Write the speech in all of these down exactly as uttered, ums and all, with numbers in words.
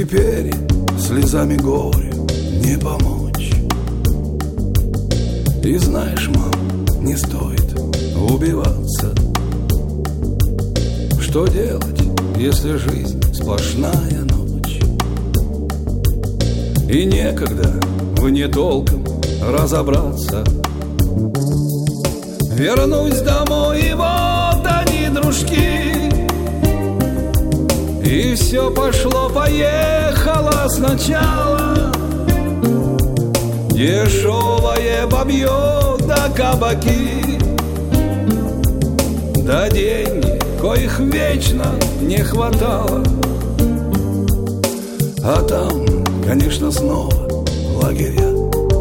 теперь слезами горя не помочь. И знаешь, мам, не стоит убиваться. Что делать, если жизнь сплошная ночь? И некогда в не толком разобраться. Вернусь домой, и вот они, дружки. И все пошло-поехало сначала. Дешевое бабье да кабаки, да деньги, коих вечно не хватало. А там, конечно, снова лагеря.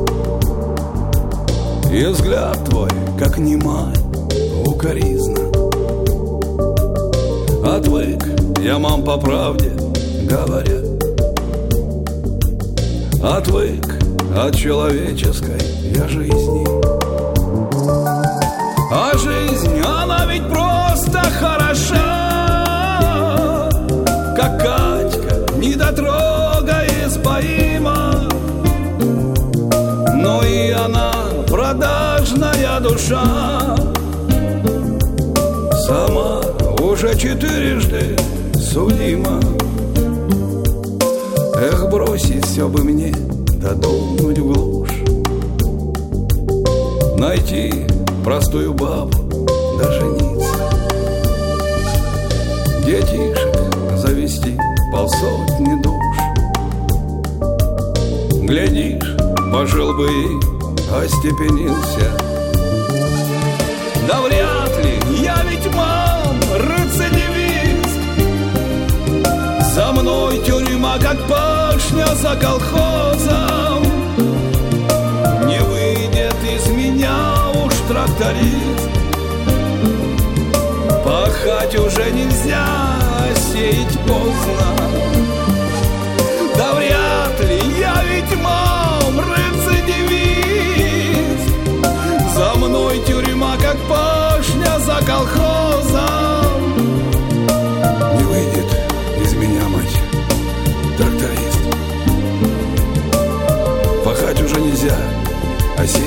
И взгляд твой, как немая укоризна. Отвык я, мам, по правде говоря, отвык от человеческой я жизни. А жизнь, она ведь просто хороша, как Катька, недотрога испоима. Но и она продажная душа, сама уже четырежды судима. Эх, бросить все бы мне, да думать в глушь, найти простую бабу, да жениться, детишек завести полсотни душ. Глядишь, пожил бы и остепенился. Да вряд ли, я ведь, мам, рецидивист. За мной тюрьма, как пашня за колхозом. Не выйдет из меня уж тракторист. Пахать уже нельзя, сеять поздно. Да вряд ли, я ведь, мам, рецидивист. За мной тюрьма, как пашня за колхозом. Не выйдет из меня, мать, тракторист. Пахать уже нельзя, а сеять